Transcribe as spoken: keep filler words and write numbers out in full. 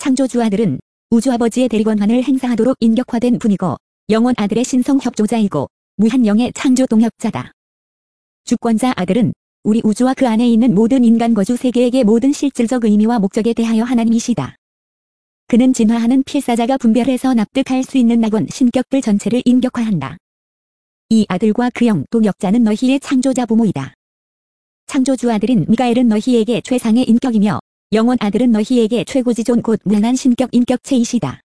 창조주 아들은 우주 아버지의 대리권한을 행사하도록 인격화된 분이고 영원 아들의 신성 협조자이고 무한 영의 창조 동역자다. 주권자 아들은 우리 우주와 그 안에 있는 모든 인간 거주 세계에게 모든 실질적 의미와 목적에 대하여 하나님이시다. 그는 진화하는 필사자가 분별해서 납득할 수 있는 낙원 신격들 전체를 인격화한다. 이 아들과 그 영 동역자는 너희의 창조자 부모이다. 창조주 아들인 미가엘은 너희에게 최상의 인격이며 영원 아들은 너희에게 최고지존 곧 무한한 신격 인격체이시다.